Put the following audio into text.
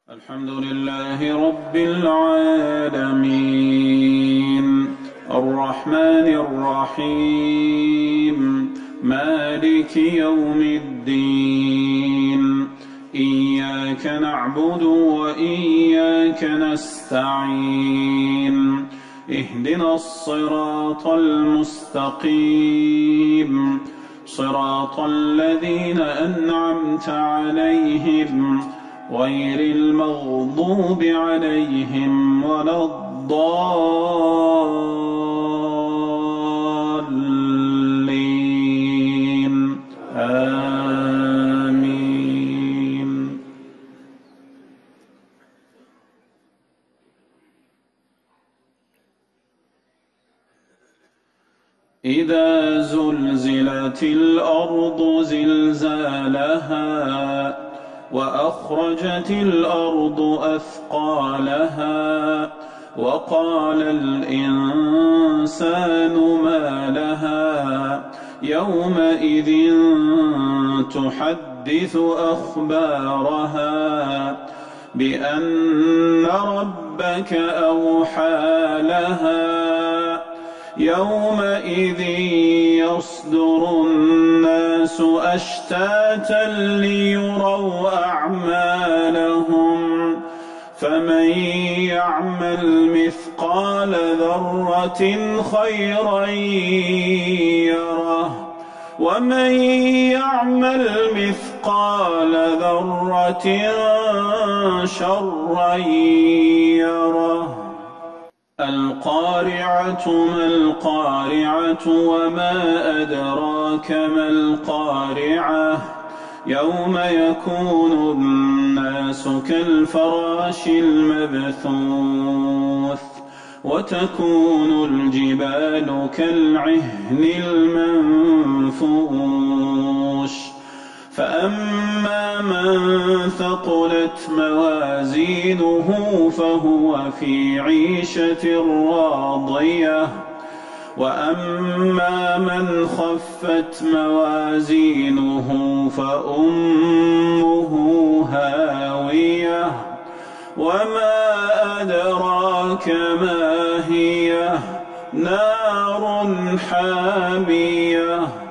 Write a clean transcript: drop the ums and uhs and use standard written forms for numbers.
الحمد لله رب العالمين الرحمن الرحيم مالك يوم الدين إياك نعبد وإياك نستعين اهدنا الصراط المستقيم صراط الذين أنعمت عليهم غير المغضوب عليهم ولا الضالين آمين. إذا زلزلت الأرض زلزالها وأخرجت الأرض أثقالها وقال الإنسان ما لها يومئذ تحدث أخبارها بأن ربك أوحى لها يومئذ يصدر الناس أشتاتا ليروا أعمالهم فمن يعمل مثقال ذرة خيرا يره ومن يعمل مثقال ذرة شرا يره. القارعة ما القارعة وما أدراك ما القارعة يوم يكون الناس كالفراش المبثوث وتكون الجبال كالعهن المنفوش فأما من ثقلت موازينه فهو في عيشة راضية وأما من خفت موازينه فأمه هاوية وما أدراك ما هي نار حامية.